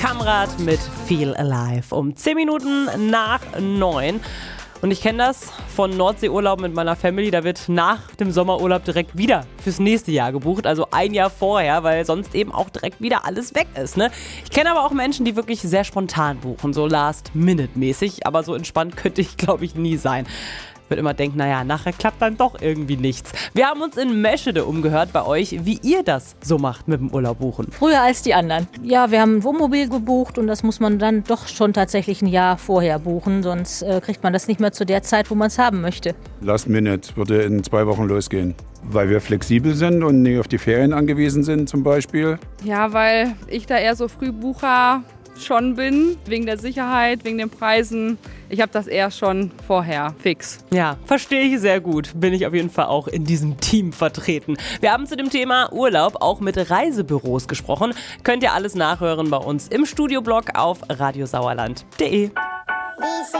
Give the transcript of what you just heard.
Kamrat mit Feel Alive um 10 Minuten nach 9. Und ich kenne das von Nordseeurlaub mit meiner Family. Da wird nach dem Sommerurlaub direkt wieder fürs nächste Jahr gebucht. Also ein Jahr vorher, weil sonst eben auch direkt wieder alles weg ist. Ne? Ich kenne aber auch Menschen, die wirklich sehr spontan buchen. So Last-Minute-mäßig. Aber so entspannt könnte ich, glaube ich, nie sein. Ich würde immer denken, naja, nachher klappt dann doch irgendwie nichts. Wir haben uns in Meschede umgehört bei euch, wie ihr das so macht mit dem Urlaub buchen. Früher als die anderen. Ja, wir haben ein Wohnmobil gebucht und das muss man dann doch schon tatsächlich ein Jahr vorher buchen, sonst kriegt man das nicht mehr zu der Zeit, wo man es haben möchte. Last Minute würde in 2 Wochen losgehen. Weil wir flexibel sind und nicht auf die Ferien angewiesen sind zum Beispiel. Ja, weil ich da eher so Frühbucher schon bin, wegen der Sicherheit, wegen den Preisen. Ich habe das eher schon vorher fix. Ja, verstehe ich sehr gut. Bin ich auf jeden Fall auch in diesem Team vertreten. Wir haben zu dem Thema Urlaub auch mit Reisebüros gesprochen. Könnt ihr alles nachhören bei uns im Studioblog auf radiosauerland.de.